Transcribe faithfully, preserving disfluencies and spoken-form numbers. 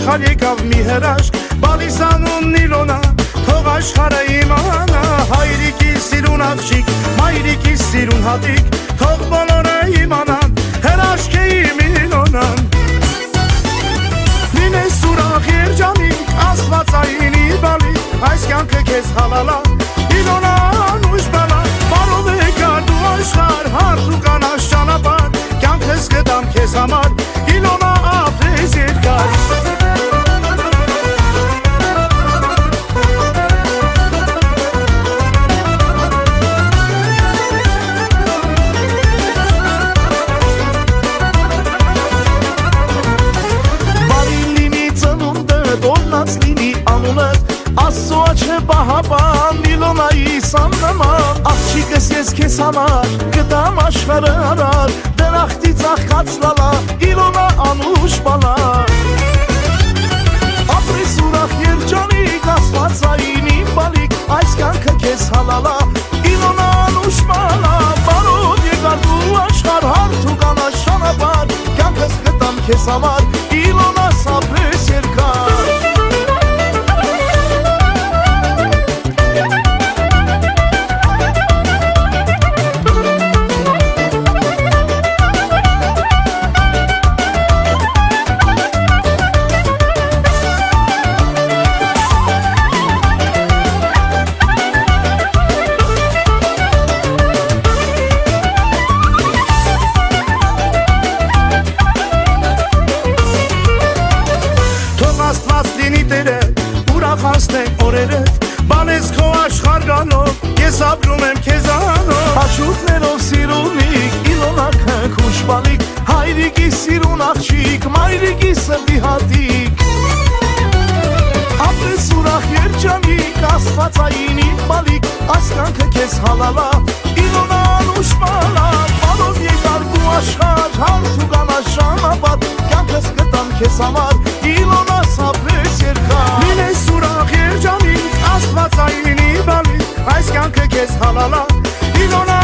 Աշխարհ եկավ մի հրաշք, բալիս անունն Իլոնա, թող աշխարհը իմանա, հայրիկի սիրուն աղջիկ, մայրիկի սիրուն հատիկ, թող բոլորը իմանան, հրաշք է իմ Իլոնան։ Լինես ուրախ երջանիկ, աստվածային իր բալիկ, այս կյանքը քեզ հալալա, Իլոնան ուշ բալա, բարով եկար դու աշխարհ, հարթ ու կանաչ ճանապարհ, կյանքս գտամ քեզ համար, Իլոնա ապրես երկար։ Աստծո աչքը պահապան, Իլոնայի սաննման, աղջիկս ես քեզ համար, գտամ աշխարհը արար, դրախտի ծաղկած լալա, Իլոնա անուշ բալա։ Ապրես ուրախ երջանիկ, աստվածային իմ բալիկ, այս կյանքը քեզ հալալա, Իլոնա անուշ բալա, բարով եկար դու աշխարհ, հարթ ու կանաչ ճանապարհ, կյանքս գտամ քեզ համար, Իլոնաս ապրես երկար։ Բանես քո աշխարհ գանով, ես ապրում եմ քեզանով, հաճույքներով սիրունիկ, Իլոնա քնքուշ բալիկ, հայրիկի սիրուն աղջիկ, մայրիկի սրտի հատիկ, ապրես ուրախ երջանիկ, աստվածային իմ բալիկ, այս կյանքը քեզ հալալա, Իլոնա անուշ բալա, բարով եկար դու աշխարհ, հարթ ու կանաչ ճանապարհ, կյանքս գտամ քեզ համար, Իլոնաս ապրես երկար։ Լինես ուրախ երջանիկ, աստվածային իր բալիկ, այս կյանքը քեզ հալալա, Իլոնա